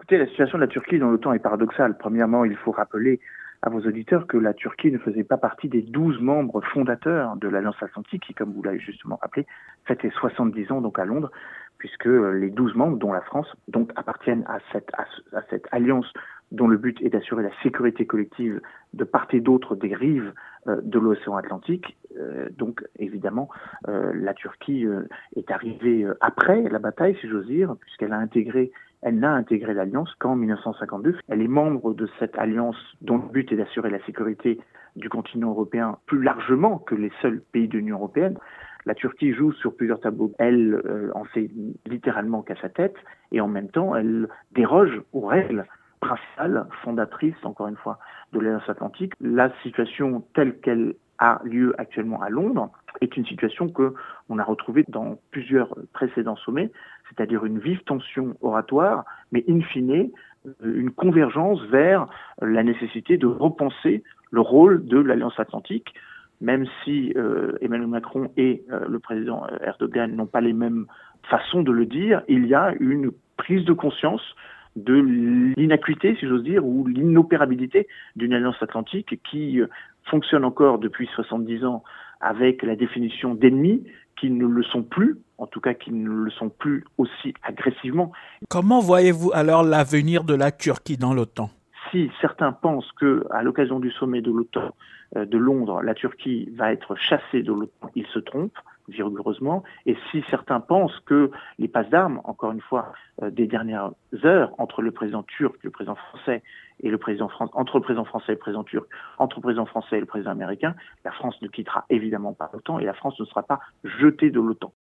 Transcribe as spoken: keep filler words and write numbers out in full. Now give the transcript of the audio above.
Écoutez, la situation de la Turquie dans l'OTAN est paradoxale. Premièrement, il faut rappeler à vos auditeurs que la Turquie ne faisait pas partie des douze membres fondateurs de l'Alliance Atlantique qui, comme vous l'avez justement rappelé, fêtait soixante-dix ans donc à Londres, puisque les douze membres, dont la France, donc appartiennent à cette, à, à cette alliance dont le but est d'assurer la sécurité collective de part et d'autre des rives euh, de l'océan Atlantique. Euh, donc évidemment, euh, la Turquie euh, est arrivée euh, après la bataille, si j'ose dire, puisqu'elle a intégré Elle n'a intégré l'Alliance qu'en mille neuf cent cinquante-deux. Elle est membre de cette alliance dont le but est d'assurer la sécurité du continent européen plus largement que les seuls pays de l'Union européenne. La Turquie joue sur plusieurs tableaux. Elle euh, en fait littéralement qu'à sa tête et en même temps, elle déroge aux règles principales, fondatrices, encore une fois, de l'Alliance Atlantique. La situation telle qu'elle a lieu actuellement à Londres est une situation que on a retrouvée dans plusieurs précédents sommets, c'est-à-dire une vive tension oratoire, mais in fine, une convergence vers la nécessité de repenser le rôle de l'Alliance Atlantique, même si euh, Emmanuel Macron et euh, le président Erdogan n'ont pas les mêmes façons de le dire, il y a une prise de conscience de l'inacuité, si j'ose dire, ou l'inopérabilité d'une alliance atlantique qui fonctionne encore depuis soixante-dix ans avec la définition d'ennemis qui ne le sont plus, en tout cas qui ne le sont plus aussi agressivement. Comment voyez-vous alors l'avenir de la Turquie dans l'OTAN ? Si certains pensent qu'à l'occasion du sommet de l'OTAN euh, de Londres, la Turquie va être chassée de l'OTAN, ils se trompent vigoureusement. Et si certains pensent que les passes d'armes, encore une fois, euh, des dernières heures entre le président turc, le président français et le président Fran- entre le président français et le président turc, entre le président français et le président américain, la France ne quittera évidemment pas l'OTAN et la France ne sera pas jetée de l'OTAN.